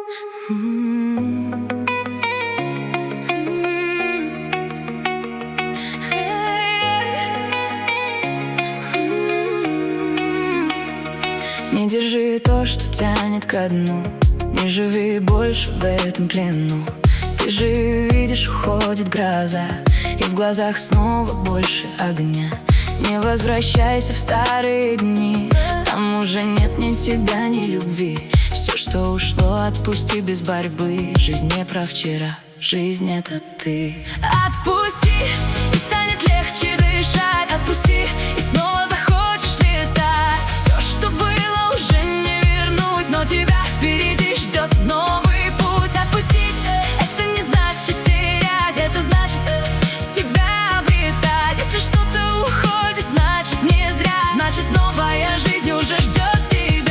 Не держи то, что тянет ко дну, не живи больше в этом плену. Ты же видишь, уходит гроза, и в глазах снова больше огня. Не возвращайся в старые дни, там уже нет ни тебя, ни любви. Все, что ушло, отпусти без борьбы. Жизнь не про вчера, жизнь — это ты. Отпусти, и станет легче дышать. Отпусти, и снова захочешь летать. Все, что было, уже не вернуть, но тебя впереди ждет новый путь. Отпустить — это не значит терять, это значит себя обретать. Если что-то уходит, значит не зря, значит новая жизнь уже ждет тебя.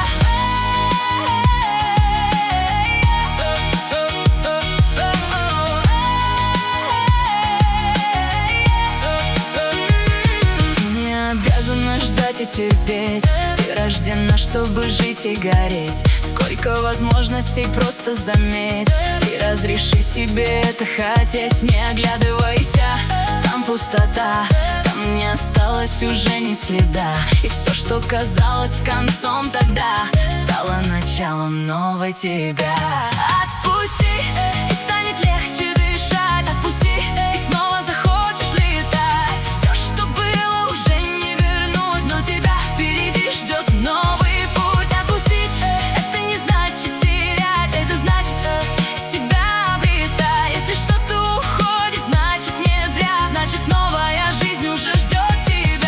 Ты не обязана ждать и терпеть, ты рождена, чтобы жить и гореть. Сколько возможностей, просто заметь, и разреши себе это хотеть. Не оглядывайся, там пустота, там не осталось уже ни следа. И все, что казалось концом тогда, стало началом новой тебя. Отпусти, и станет легче дышать. Отпусти, и снова захочешь летать. Все, что было, уже не вернуть, но тебя впереди ждет новый путь. Отпустить — это не значит терять, это значит себя обретать. Если что-то уходит, значит не зря, значит новая жизнь уже ждет тебя.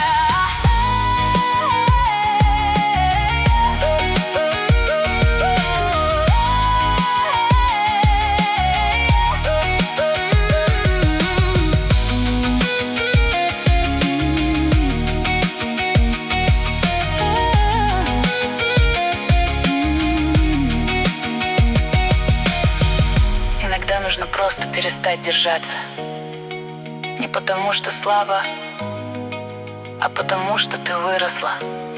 Иногда нужно просто перестать держаться. Не потому, что слабо, а потому, что ты выросла.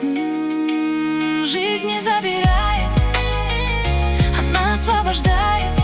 Жизнь не забирает, она освобождает.